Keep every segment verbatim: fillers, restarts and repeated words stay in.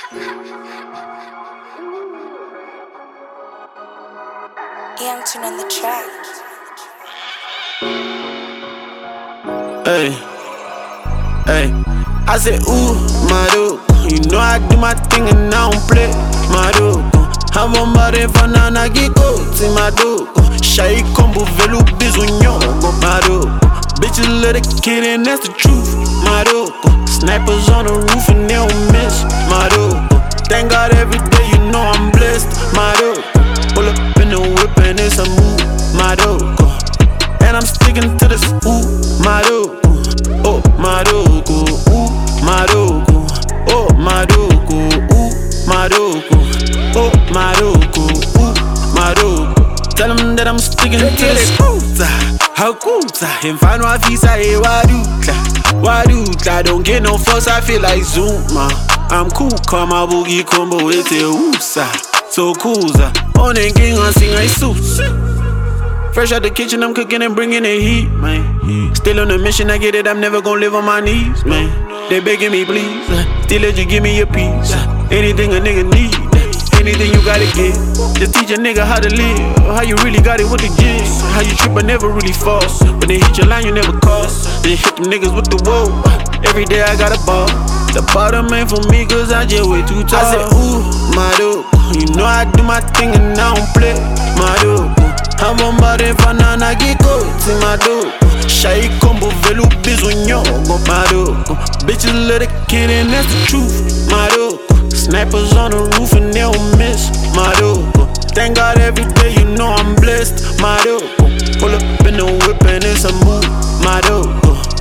Young Tune on the track. Hey, hey, I said, ooh, my dude. You know I do my thing and I don't play, my dude. I'm on my refana na giko, ti my dude. Shai kombo velu bizunyo, my dude. Bitches let a kid in, that's the truth, my dude. Snipers on the roof and they don't miss, my dude. Thank God every day, you know I'm blessed, my dude. Pull up in the whip and it's a move, my dude. And I'm sticking to this, ooh, my dude. Oh, my dude, ooh, my dude. Oh, my dude, ooh, my dude. Oh, my dude, ooh, my dude. Tell them that I'm sticking to this, hakuta. Mfano wa visa, eh, waduta, waduta. Don't get no fuss, I feel like Zuma. I'm cool, call my boogie combo with the oosa. So coolza, on the king, I sing I suits. Fresh out the kitchen, I'm cooking and bringing the heat, man. Still on a mission, I get it, I'm never gonna live on my knees, man. They begging me, please, still let you give me a piece. Anything a nigga need, anything you gotta get. Just teach a nigga how to live, how you really got it with the jig. How you trip but never really fall. When they hit your line, you never cross. They hit them niggas with the whoa. Every day I got a ball. The bottom ain't for me, cause I just way too tall. I said, ooh, my dude. You know I do my thing and I don't play, my dude. I'm on my refana na giko, ti my dude. Shai kombo velu bizunyo, my dude. Bitches let a kid in, that's the truth, my dude. Snipers on the roof and they don't miss, my dude. Thank God every day, you know I'm blessed, my dude. Pull up in the whip and it's a move, my dude.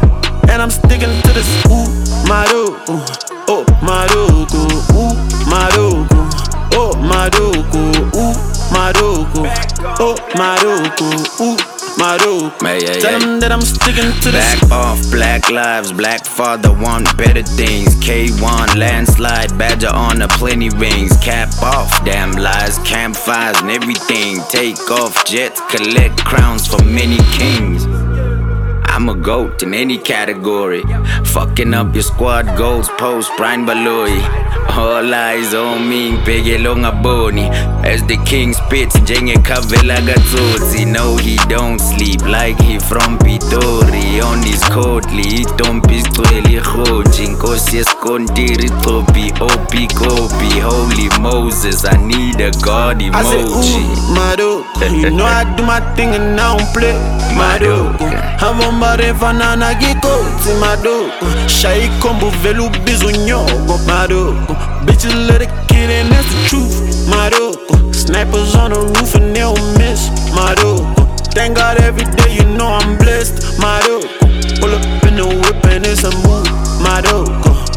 And I'm sticking to this, ooh, my dude. Oh, my dude, ooh, my dude. Oh, my dude, ooh, my dude. Oh, my dude, ooh, my dude. Hey, hey, Tell them that I'm sticking to this. Black off, black lives, black father want better things. K one, landslide, badger on a plenty rings. Cap off, damn lies, campfires and everything. Take off jets, collect crowns for many kings. I'm a goat in any category. Fucking up your squad goals, post Brian Baloi. All eyes on me, pege longa boni. As the king spits, njenge kavela gatsotsi. No, he don't sleep like he from Pitori. On his coatly, don't pistoli khoji. Nkosi eskontiri topi, opi kopi. Holy Moses, I need a God emoji. I said, ooh, my dude. You know I do my thing and I don't play, my dude. I'm on my refana na giko, ti my dude. Shai kombo velu bizunyo, my dude. Bitches let a kid in, that's the truth, my dude. Snipers on the roof and they don't miss, my dude. Thank God every day, you know I'm blessed, my dude. Pull up in the whip and it's a move, my dude.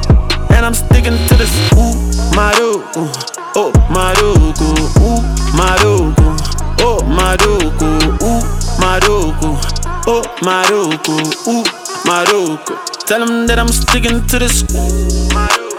And I'm sticking to this, ooh, my dude. Oh, my dude, ooh, my dude. Oh, my dude, ooh, my dude. Oh, my dude, ooh, my dude. Tell them that I'm sticking to this, ooh, my dude.